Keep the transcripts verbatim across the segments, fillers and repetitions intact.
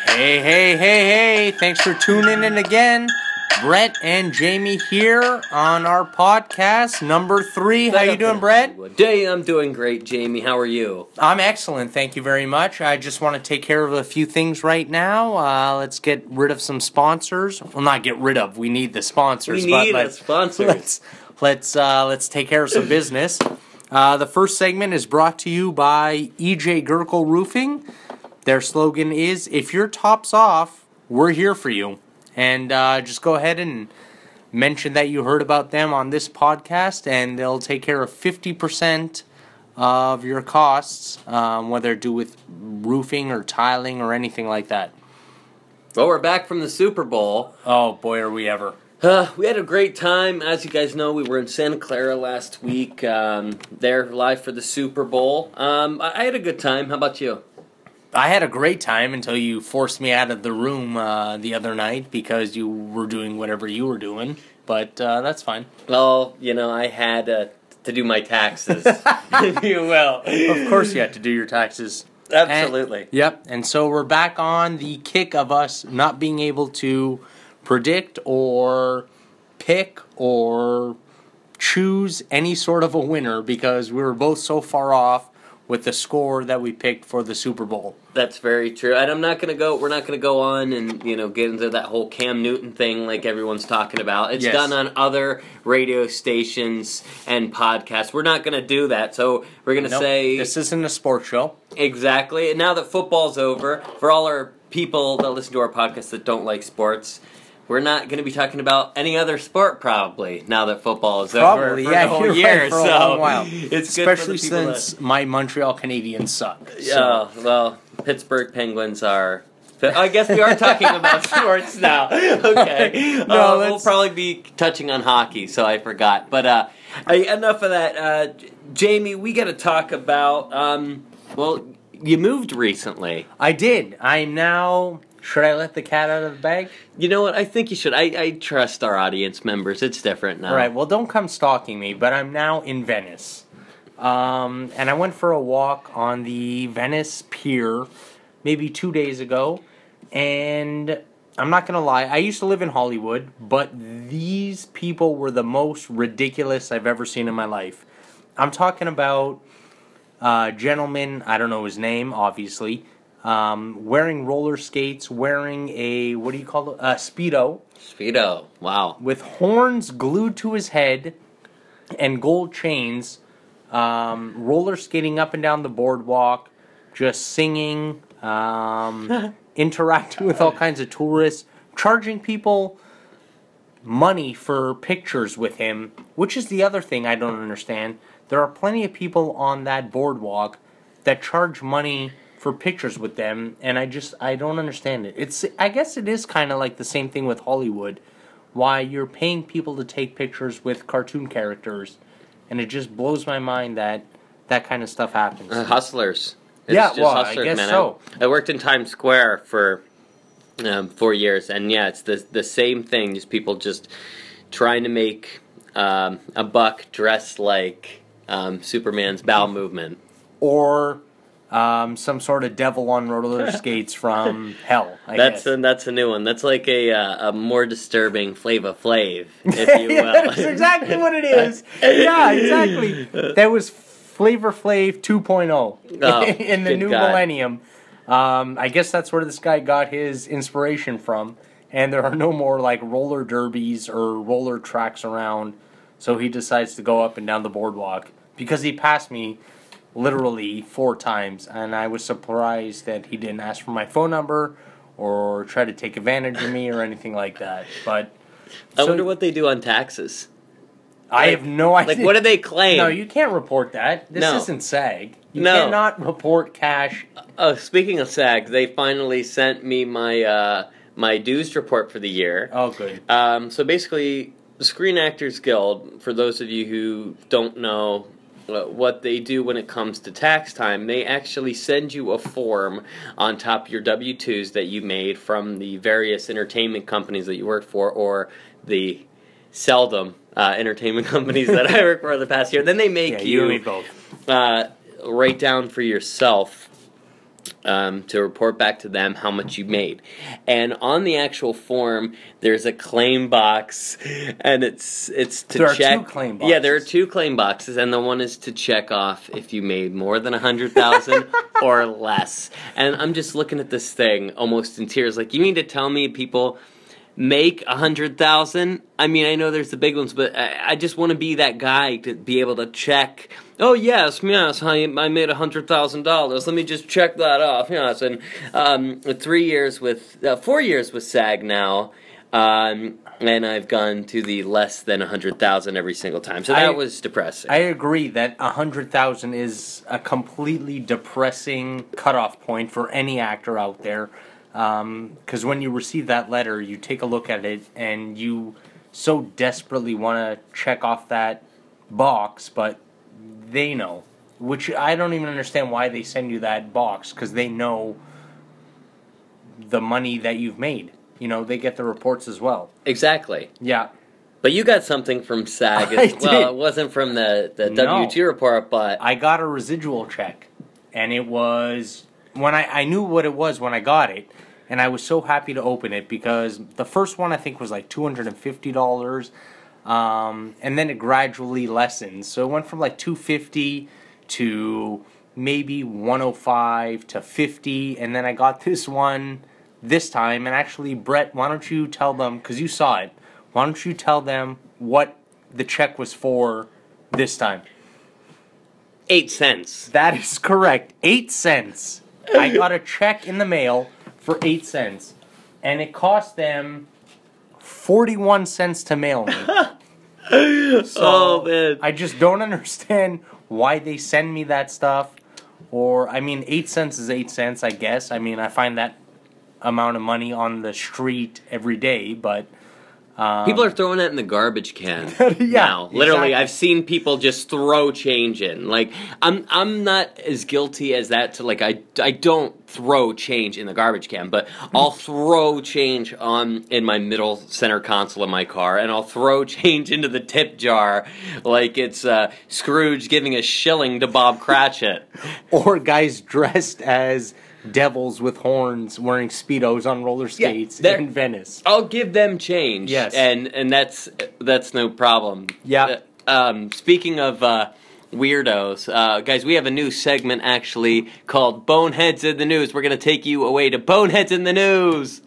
Hey, hey, hey, hey, thanks for tuning in again. Brett and Jamie here on our podcast, number three. How you doing, Brett? Day, I'm doing great, Jamie. How are you? I'm excellent, thank you very much. I just want to take care of a few things right now. Uh, let's get rid of some sponsors. Well, not get rid of, we need the sponsors. We need but a sponsor. Let's, let's, uh, let's take care of some business. Uh, the first segment is brought to you by E J Gerkel Roofing. Their slogan is, if your top's off, we're here for you. And uh, just go ahead and mention that you heard about them on this podcast, and they'll take care of fifty percent of your costs, um, whether it do with roofing or tiling or anything like that. Well, we're back from the Super Bowl. Oh, boy, are we ever. Uh, we had a great time. As you guys know, we were in Santa Clara last week. Um, there, live for the Super Bowl. Um, I, I had a good time. How about you? I had a great time until you forced me out of the room uh, the other night because you were doing whatever you were doing, but uh, that's fine. Well, you know, I had uh, to do my taxes, if you will. Of course you had to do your taxes. Absolutely. And, yep, and so we're back on the kick of us not being able to predict or pick or choose any sort of a winner because we were both so far off with the score that we picked for the Super Bowl. That's very true. And I'm not going to go, we're not going to go on and, you know, get into that whole Cam Newton thing like everyone's talking about. It's Yes. done on other radio stations and podcasts. We're not going to do that. So we're going to Nope, say... this isn't a sports show. Exactly. And now that football's over, for all our people that listen to our podcast that don't like sports, we're not going to be talking about any other sport probably now that football is Probably, over for yeah, the whole you're year. right, for a so long while. it's Especially good for the people since my Montreal Canadiens suck. that, So. yeah, well, Pittsburgh Penguins are. I guess we are talking about sports now. Okay, No, uh, let's- we'll probably be touching on hockey, so I forgot. But uh, I, enough of that. Uh, Jamie, we got to talk about. Um, well, you moved recently. I did. I'm now... Should I let the cat out of the bag? You know what? I think you should. I, I trust our audience members. It's different now. All right, well, don't come stalking me, but I'm now in Venice. Um, and I went for a walk on the Venice Pier maybe two days ago. And I'm not going to lie, I used to live in Hollywood, but these people were the most ridiculous I've ever seen in my life. I'm talking about a gentleman, I don't know his name, obviously, Um, wearing roller skates, wearing a, what do you call it, a Speedo. Speedo, wow. With horns glued to his head and gold chains, um, roller skating up and down the boardwalk, just singing, um, interacting with all kinds of tourists, charging people money for pictures with him, which is the other thing I don't understand. There are plenty of people on that boardwalk that charge money for pictures with them, and I just, I don't understand it. It's, I guess it is kind of like the same thing with Hollywood, why you're paying people to take pictures with cartoon characters, and it just blows my mind that that kind of stuff happens. Uh, hustlers. It's Yeah, just well, I hustlers, guess man. so. I, I worked in Times Square for um, four years, and yeah, it's the the same thing. Just people just trying to make um, a buck dressed like um, Superman's bowel movement. Or um, some sort of devil on roller skates from hell, I That's guess. a, that's a new one. That's like a uh, a more disturbing Flava Flav, if you will. That's exactly what it is. Yeah, exactly. That was Flavor Flav two point oh Oh, in the good new God. millennium. Um, I guess that's where this guy got his inspiration from. And there are no more like roller derbies or roller tracks around. So he decides to go up and down the boardwalk because he passed me literally four times, and I was surprised that he didn't ask for my phone number or try to take advantage of me or anything like that. But I so- wonder what they do on taxes. I Like- have no idea. Like, what do they claim? No, you can't report that. This No. isn't SAG. You No. cannot report cash. Oh, speaking of SAG, they finally sent me my uh, my dues report for the year. Oh, good. Um, so basically, the Screen Actors Guild, for those of you who don't know uh, what they do when it comes to tax time, they actually send you a form on top of your W two's that you made from the various entertainment companies that you worked for, or the seldom uh, entertainment companies that I worked for the past year. Then they make Yeah, you you, and me both. uh, write down for yourself Um, to report back to them how much you made. And on the actual form, there's a claim box, and it's it's to there check. There are two claim boxes. Yeah, there are two claim boxes, and the one is to check off if you made more than a hundred thousand or less. And I'm just looking at this thing, almost in tears. Like, you mean to tell me people make a hundred thousand? I mean, I know there's the big ones, but I, I just want to be that guy to be able to check. Oh yes, yes, I, I made a hundred thousand dollars. Let me just check that off. Yes, and um, three years with uh, four years with SAG now, um, and I've gone to the less than a hundred thousand every single time. So that I, was depressing. I agree that a hundred thousand is a completely depressing cutoff point for any actor out there. Because um, when you receive that letter, you take a look at it and you so desperately want to check off that box, but they know. Which I don't even understand why they send you that box, because they know the money that you've made. You know, they get the reports as well. Exactly. Yeah. But you got something from SAG as I well. did. It wasn't from the, the No. W T report, but I got a residual check, and it was when I, I knew what it was when I got it, and I was so happy to open it because the first one I think was like two hundred fifty dollars, um, and then it gradually lessened. So it went from like two hundred fifty dollars to maybe one hundred five dollars to fifty dollars, and then I got this one this time. And actually, Brett, why don't you tell them, because you saw it, why don't you tell them what the check was for this time? eight cents. That is correct. Eight cents. I got a check in the mail for eight cents. And it cost them forty-one cents to mail me. So Oh, man. I just don't understand why they send me that stuff. Or, I mean, eight cents is eight cents, I guess. I mean, I find that amount of money on the street every day, but... Um, People are throwing it in the garbage can Yeah, now. Literally, exactly. I've seen people just throw change in. Like, I'm I'm not as guilty as that. To like, I, I don't throw change in the garbage can, but I'll throw change on in my middle center console of my car, and I'll throw change into the tip jar, like it's uh, Scrooge giving a shilling to Bob Cratchit. Or guys dressed as devils with horns wearing Speedos on roller skates they're- in Venice. I'll give them change. Yes. and and that's that's no problem. Yeah. Uh, um, speaking of uh, weirdos, uh, guys, we have a new segment actually called Boneheads in the News. We're gonna take you away to Boneheads in the News.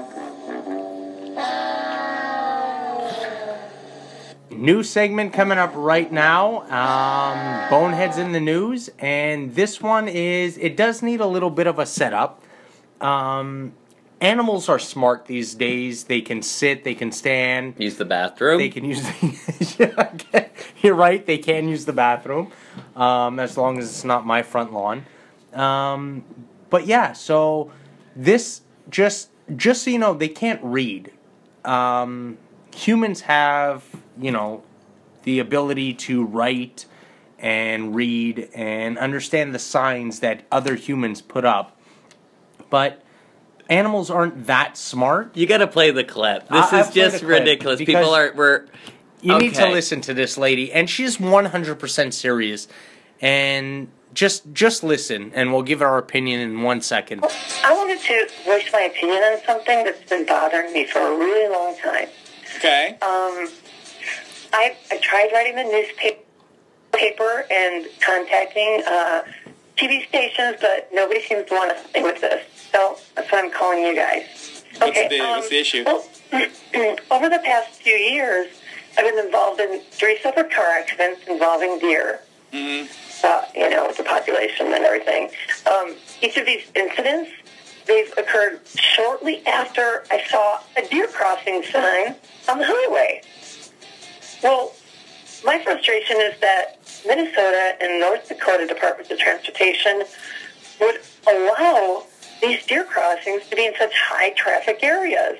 New segment coming up right now, um, Boneheads in the News, and this one is, it does need a little bit of a setup. Um, animals are smart these days. They can sit, they can stand, Use the bathroom. they can use the, yeah, you're right, they can use the bathroom, um, as long as it's not my front lawn. Um, but yeah, so this, just, just so you know, they can't read. Um, humans have, you know, the ability to write and read and understand the signs that other humans put up. But animals aren't that smart. You gotta play the clip. This I- is I'll play just the clip ridiculous. because People are we're. You need to Okay. listen to this lady, and she's one hundred percent serious. And just just listen, and we'll give our opinion in one second. I wanted to voice my opinion on something that's been bothering me for a really long time. Okay. Um, I, I tried writing the newspaper and contacting uh, T V stations, but nobody seems to want to stay with this. So that's why I'm calling you guys. What's the- what's the issue? Well, over the past few years, I've been involved in three separate car accidents involving deer. Mm-hmm. Uh, you know, with the population and everything. Um, each of these incidents, they've occurred shortly after I saw a deer crossing sign on the highway. Well, my frustration is that Minnesota and North Dakota Departments of Transportation would allow these deer crossings to be in such high traffic areas.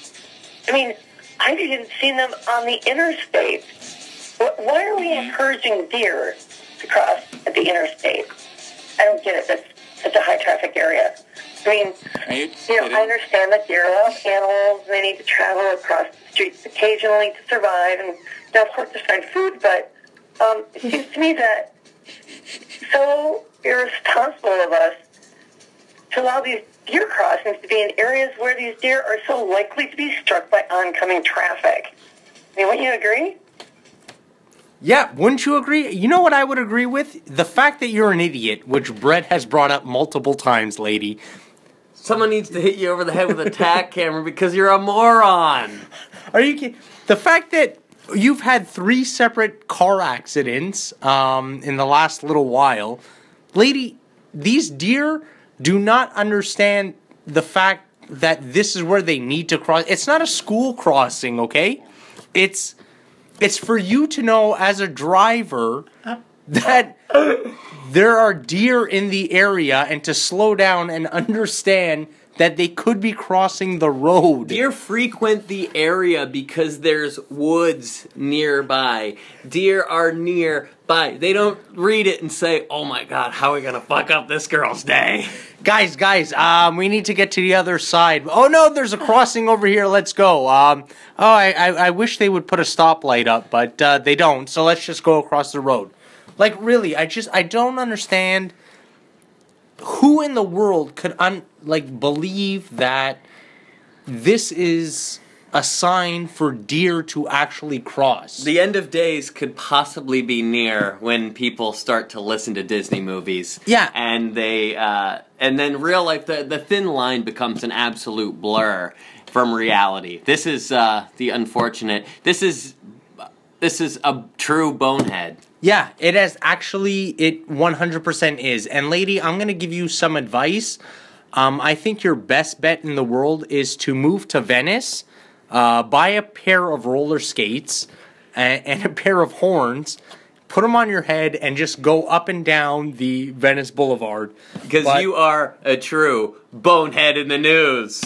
I mean, I've even seen them on the interstate. Wh- Why are we encouraging deer to cross at the interstate? I don't get it. That's such a high traffic area. I mean, Are you you know, kidding? I understand that deer love animals. They need to travel across the streets occasionally to survive and, of course, to find food. But um, it seems to me that so irresponsible of us to allow these deer crossings to be in areas where these deer are so likely to be struck by oncoming traffic. I mean, wouldn't you agree? Yeah, wouldn't you agree? You know what I would agree with? The fact that you're an idiot, which Brett has brought up multiple times, lady. Someone needs to hit you over the head with a tack camera because you're a moron. Are you kidding? The fact that you've had three separate car accidents um, in the last little while, lady, these deer do not understand the fact that this is where they need to cross. It's not a school crossing, okay? It's it's for you to know as a driver that there are deer in the area and to slow down and understand that they could be crossing the road. Deer frequent the area because there's woods nearby. Deer are nearby. They don't read it and say, oh my god, how are we gonna fuck up this girl's day? Guys, guys, um, we need to get to the other side. Oh no, there's a crossing over here, let's go. Um, oh, I, I, I wish they would put a stoplight up, but uh, they don't, so let's just go across the road. Like, really, I just, I don't understand who in the world could, un- like, believe that this is a sign for deer to actually cross. The end of days could possibly be near when people start to listen to Disney movies. Yeah. And they, uh, and then real life, the, the thin line becomes an absolute blur from reality. This is, uh, the unfortunate, this is, this is a true bonehead. Yeah, it has actually, it one hundred percent is. And lady, I'm going to give you some advice. Um, I think your best bet in the world is to move to Venice, uh, buy a pair of roller skates and, and a pair of horns, put them on your head, and just go up and down the Venice Boulevard. Because But- you are a true bonehead in the news.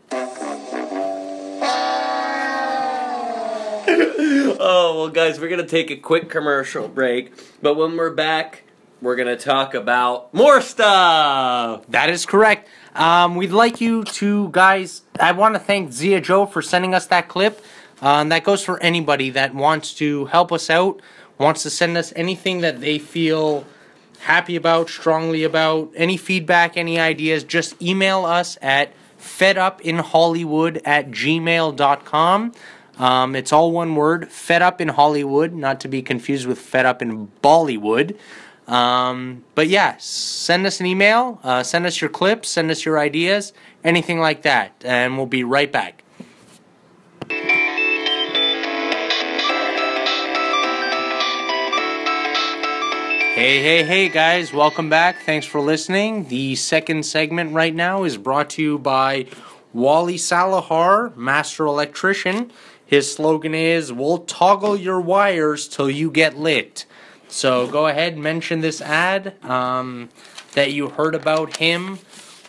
Oh, well, guys, we're going to take a quick commercial break. But when we're back, we're going to talk about more stuff. That is correct. Um, we'd like you to, guys, I want to thank Zia Joe for sending us that clip. Um, that goes for anybody that wants to help us out, wants to send us anything that they feel happy about, strongly about, any feedback, any ideas, just email us at fedupinhollywood at gmail dot com. Um, it's all one word, Fed Up in Hollywood, not to be confused with Fed Up in Bollywood. Um, but yeah, send us an email, uh, send us your clips, send us your ideas, anything like that, and we'll be right back. Hey, hey, hey, guys, welcome back. Thanks for listening. The second segment right now is brought to you by Wally Salahar, Master Electrician. His slogan is, we'll toggle your wires till you get lit. So go ahead and mention this ad um, that you heard about him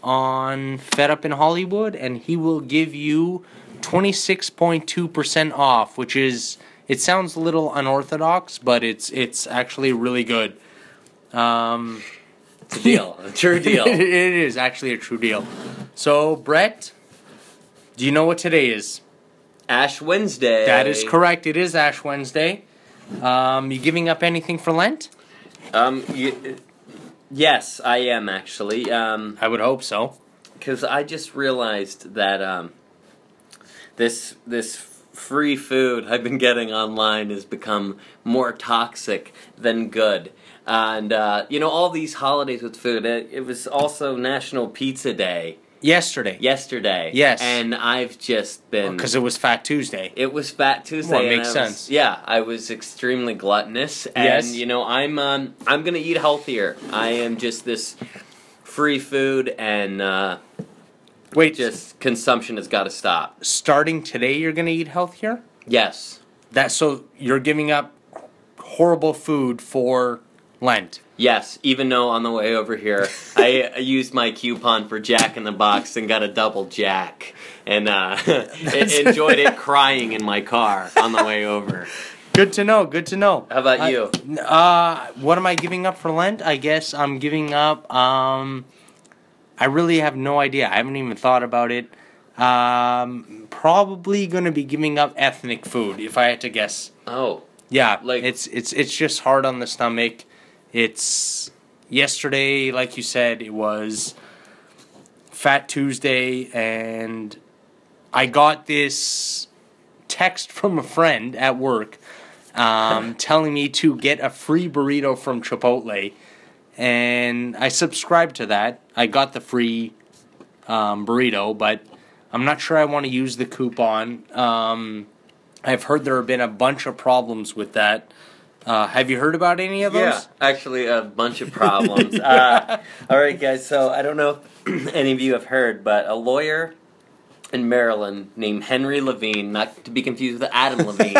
on Fed Up in Hollywood, and he will give you twenty-six point two percent off, which is, it sounds a little unorthodox, but it's it's actually really good. Um, It's a deal. A true deal. it is actually a true deal. So, Brett, do you know what today is? Ash Wednesday. That is correct. It is Ash Wednesday. Um, you giving up anything for Lent? Um, y- yes, I am actually. Um, I would hope so. Because I just realized that um, this this free food I've been getting online has become more toxic than good. And, uh, you know, all these holidays with food, it, it was also National Pizza Day Yesterday. yesterday. Yes. And I've just been... Because it was Fat Tuesday. It was Fat Tuesday. Well, it and makes I was- sense. Yeah, I was extremely gluttonous. And, Yes. you know, I'm um, I'm going to eat healthier. I am just this free food and... Uh, Wait, just consumption has got to stop. starting today you're going to eat healthier? Yes. That so you're giving up horrible food for Lent. Yes, even though on the way over here, I, I used my coupon for Jack in the Box and got a double Jack. And uh, enjoyed it crying in my car on the way over. Good to know, good to know. How about I- you? Uh, what am I giving up for Lent? I guess I'm giving up, um, I really have no idea. I haven't even thought about it. Um, probably going to be giving up ethnic food, if I had to guess. Oh. Yeah, Like- it's it's it's just hard on the stomach. It's yesterday, like you said, it was Fat Tuesday, and I got this text from a friend at work um, telling me to get a free burrito from Chipotle, and I subscribed to that. I got the free um, burrito, but I'm not sure I want to use the coupon. Um, I've heard there have been a bunch of problems with that. Uh, have you heard about any of those? Yeah, actually a bunch of problems. uh, all right, guys, so I don't know if any of you have heard, but a lawyer in Maryland named Henry Levine, not to be confused with Adam Levine.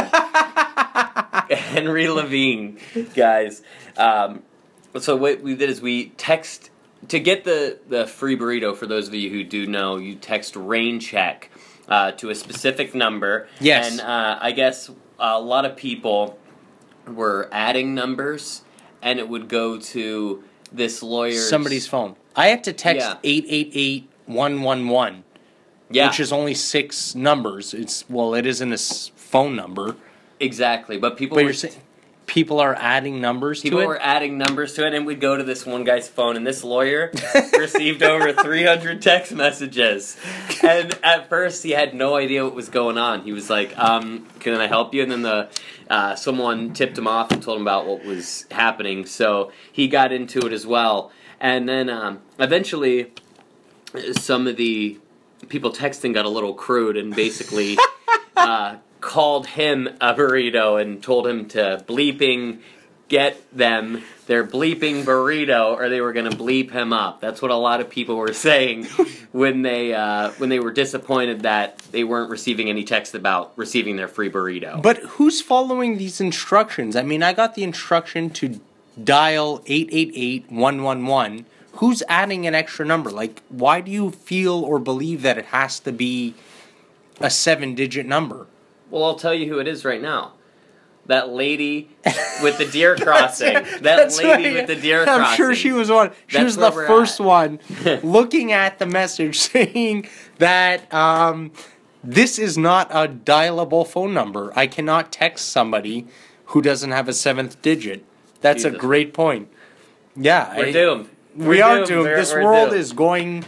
Henry Levine, guys. Um, so what we did is we text, to get the, the free burrito, for those of you who do know, you text rain check uh, to a specific number. Yes. And uh, I guess a lot of people were adding numbers, and it would go to this lawyer's... Somebody's phone. I had to text Yeah. eight eight eight one one one. Yeah. Which is only six numbers. It's well, it isn't a s- phone number. Exactly, but people But were, you're saying people are adding numbers people to it? were adding numbers to it, and we'd go to this one guy's phone, and this lawyer received over three hundred text messages. And at first, he had no idea what was going on. He was like, um, "Can I help you?" And then the uh, someone tipped him off and told him about what was happening. So he got into it as well, and then um, eventually, some of the people texting got a little crude and basically uh, called him a burrito and told him to bleeping get them their bleeping burrito, or they were going to bleep him up. That's what a lot of people were saying when they uh, when they were disappointed that they weren't receiving any text about receiving their free burrito. But who's following these instructions? I mean, I got the instruction to dial eight eight eight one one one. Who's adding an extra number? Like, why do you feel or believe that it has to be a seven-digit number? Well, I'll tell you who it is right now. That lady with the deer crossing. That That's lady right. with the deer I'm crossing. I'm sure she was one. She That's was the where we're first at. one looking at the message saying that um, this is not a dialable phone number. I cannot text somebody who doesn't have a seventh digit. That's a Jesus. great point. Yeah. We're I- doomed. We We're are doomed. doomed. We're- This we're world doomed. is going...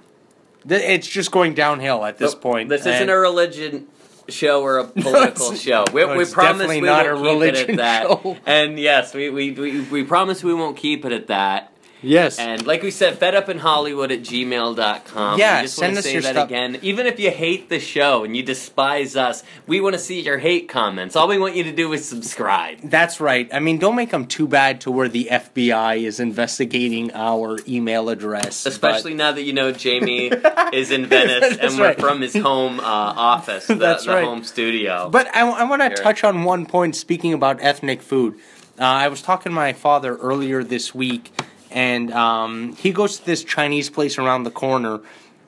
th- It's just going downhill at this Nope. point. This isn't and- a religion show or a political it's- show. We, no, we it's promise definitely we not won't a keep it religion at that. show. And yes, we, we, we, we promise we won't keep it at that. Yes. And like we said, fedup-in-hollywood at gmail dot com. Yeah, we just send want to us say your that stuff. again. Even if you hate the show and you despise us, we want to see your hate comments. All we want you to do is subscribe. That's right. I mean, don't make them too bad to where the F B I is investigating our email address. Especially now that you know Jamie is in Venice and That's we're right. from his home uh, office, the, That's the right. home studio. But I, I want to Here. touch on one point speaking about ethnic food. Uh, I was talking to my father earlier this week, and um, he goes to this Chinese place around the corner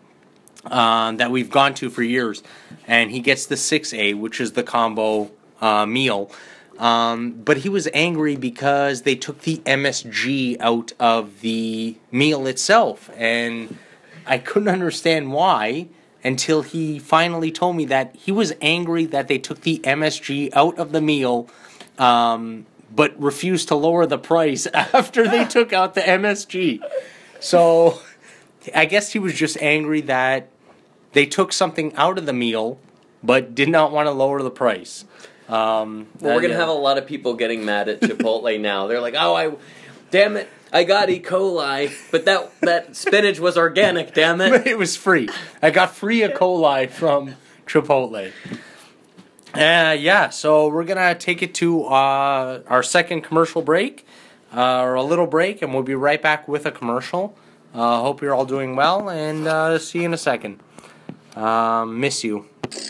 uh, that we've gone to for years, and he gets the six A, which is the combo uh, meal. Um, but he was angry because they took the M S G out of the meal itself, and I couldn't understand why until he finally told me that he was angry that they took the M S G out of the meal, um, but refused to lower the price after they took out the M S G. So I guess he was just angry that they took something out of the meal, but did not want to lower the price. Um, Well, we're uh, gonna yeah. have a lot of people getting mad at Chipotle now. They're like, "Oh, I, damn it, I got E. coli, but that that spinach was organic. Damn it!" It was free. I got free E. coli from Chipotle. Uh, yeah, so we're gonna take it to uh, our second commercial break, uh, or a little break, and we'll be right back with a commercial. Uh, hope you're all doing well, and uh, see you in a second. Um, miss you.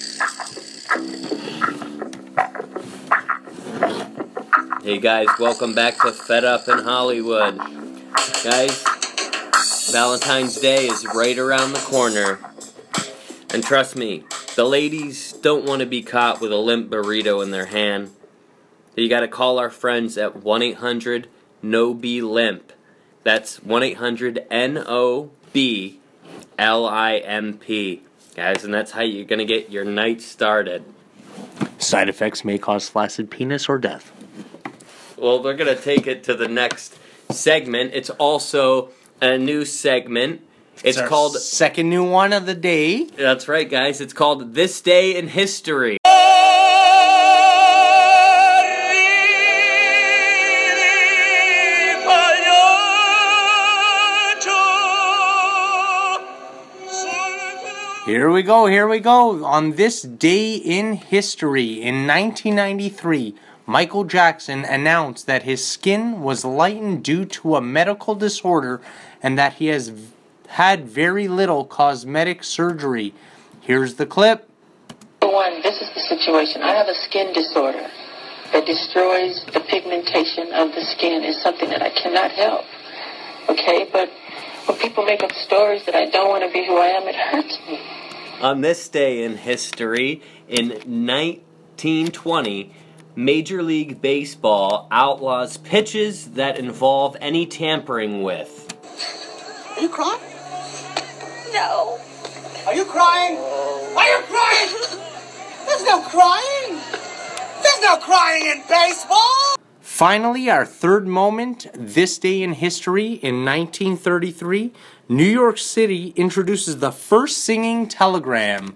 Hey guys, welcome back to Fed Up in Hollywood. Guys, Valentine's Day is right around the corner. And trust me, the ladies don't want to be caught with a limp burrito in their hand. You gotta call our friends at one eight hundred N O B limp. That's one eight hundred N O B L I M P. Guys, and that's how you're gonna get your night started. Side effects may cause flaccid penis or death. Well, we're going to take it to the next segment. It's also a new segment. It's our called... second new one of the day. That's right, guys. It's called This Day in History. Here we go, here we go. On this day in history, in nineteen ninety-three, Michael Jackson announced that his skin was lightened due to a medical disorder and that he has v- had very little cosmetic surgery. Here's the clip. For one, this is the situation. I have a skin disorder that destroys the pigmentation of the skin. It's something that I cannot help. Okay, but when people make up stories that I don't want to be who I am, it hurts me. On this day in history, in nineteen twenty, Major League Baseball outlaws pitches that involve any tampering with. Are you crying? No. Are you crying? Are you crying? There's no crying. There's no crying in baseball. Finally, our third moment, this day in history, in nineteen thirty-three, New York City introduces the first singing telegram.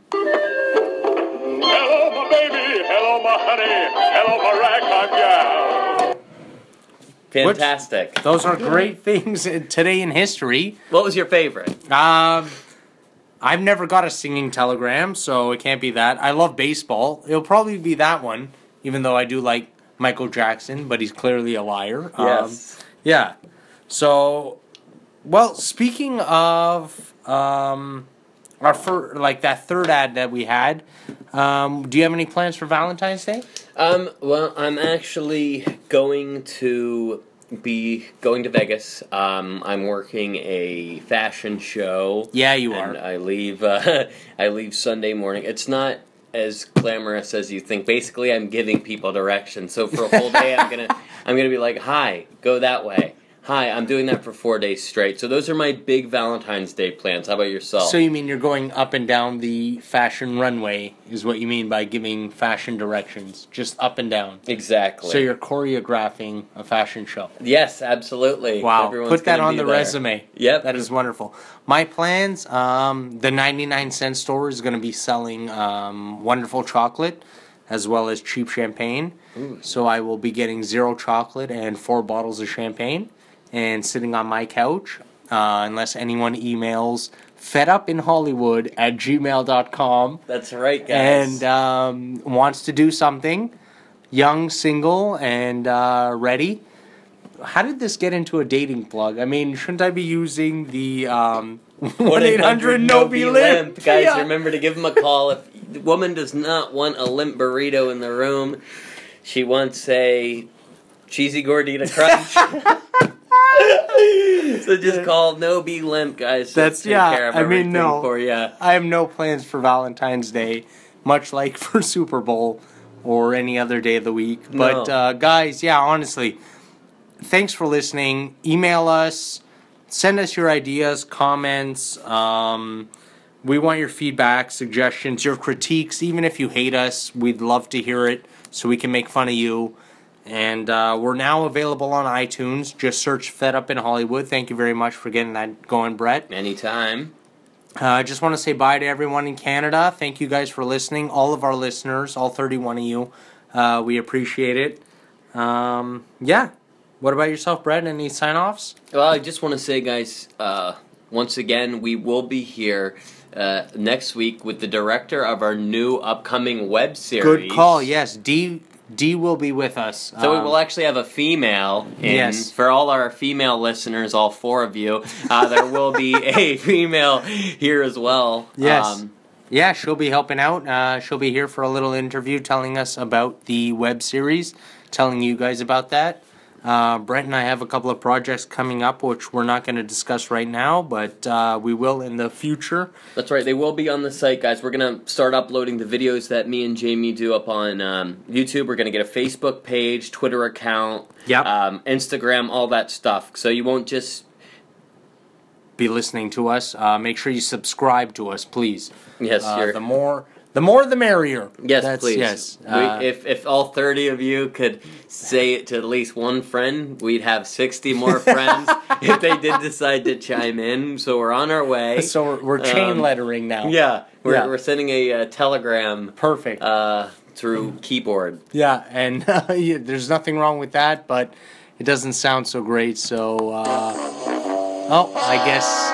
Hello, my baby. Hello, my honey. Hello, my ragtime gal. Fantastic. Which, those are great things today in history. What was your favorite? Um, I've never got a singing telegram, so it can't be that. I love baseball. It'll probably be that one, even though I do like Michael Jackson, but he's clearly a liar. Yes. Um, yeah. So, well, speaking of um, our fir- like that third ad that we had, um, do you have any plans for Valentine's Day? Um, well, I'm actually going to be going to Vegas. Um, I'm working a fashion show. Yeah, you and are. I leave. Uh, I leave Sunday morning. It's not as glamorous as you think. Basically, I'm giving people directions. So for a full day, I'm gonna I'm gonna be like, "Hi, go that way." Hi, I'm doing that for four days straight. So those are my big Valentine's Day plans. How about yourself? So you mean you're going up and down the fashion runway, is what you mean by giving fashion directions, just up and down. Exactly. So you're choreographing a fashion show. Yes, absolutely. Wow, Everyone's put that gonna on be the there. resume. Yep. That is wonderful. My plans, um, the ninety-nine cent store is going to be selling um, wonderful chocolate as well as cheap champagne. Ooh. So I will be getting zero chocolate and four bottles of champagne and sitting on my couch, uh, unless anyone emails fedupinhollywood at gmail dot com. That's right, guys. And um, wants to do something, young, single, and uh, ready. How did this get into a dating plug? I mean, shouldn't I be using the um, one eight hundred N O B I Limp? Guys, Yeah. remember to give them a call. If the woman does not want a limp burrito in the room, she wants a cheesy gordita crunch. So just call No Be Limp, guys. to That's take yeah. care of I mean, everything no. for you. I have no plans for Valentine's Day, much like for Super Bowl or any other day of the week. But No. uh, guys, yeah, honestly, thanks for listening. Email us, send us your ideas, comments. Um, we want your feedback, suggestions, your critiques. Even if you hate us, we'd love to hear it so we can make fun of you. And uh, we're now available on iTunes. Just search Fed Up in Hollywood. Thank you very much for getting that going, Brett. Anytime. Uh, I just want to say bye to everyone in Canada. Thank you guys for listening. All of our listeners, all thirty-one of you. Uh, we appreciate it. Um, yeah. What about yourself, Brett? Any sign-offs? Well, I just want to say, guys, uh, once again, we will be here uh, next week with the director of our new upcoming web series. Good call. Yes, D D will be with us. So we Um, will actually have a female in. Yes. For all our female listeners, all four of you, uh, there will be a female here as well. Yes. Um, Yeah, she'll be helping out. Uh, she'll be here for a little interview telling us about the web series, telling you guys about that. Uh, Brent and I have a couple of projects coming up, which we're not going to discuss right now, but uh, we will in the future. That's right. They will be on the site, guys. We're going to start uploading the videos that me and Jamie do up on um, YouTube. We're going to get a Facebook page, Twitter account, Yep. um, Instagram, all that stuff. So you won't just... Be listening to us. Uh, make sure you subscribe to us, please. Yes, Uh, you're... the more The more the merrier. Yes, That's, please. Yes. We, Uh, if if all thirty of you could say it to at least one friend, we'd have sixty more friends if they did decide to chime in. So we're on our way. so we're, we're chain Um, lettering now. Yeah, we're Yeah. we're sending a, uh telegram. Perfect. Uh, through keyboard. Yeah, and uh, yeah, there's nothing wrong with that, but it doesn't sound so great. So, uh, oh, I guess.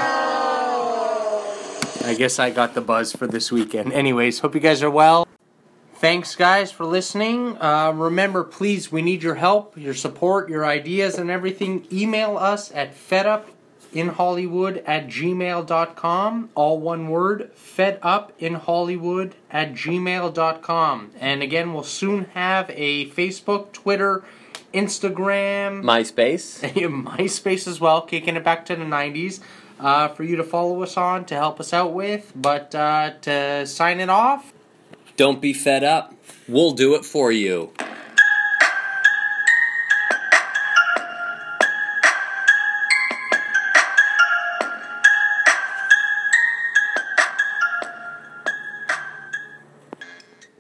I guess I got the buzz for this weekend. Anyways, hope you guys are well. Thanks, guys, for listening. Uh, remember, please, we need your help, your support, your ideas, and everything. Email us at fedupinhollywood at gmail dot com. All one word, fedupinhollywood at gmail dot com. And again, we'll soon have a Facebook, Twitter, Instagram, MySpace. MySpace as well, kicking it back to the nineties. Uh, for you to follow us on, to help us out with. But uh, to sign it off, Don't be fed up. We'll do it for you.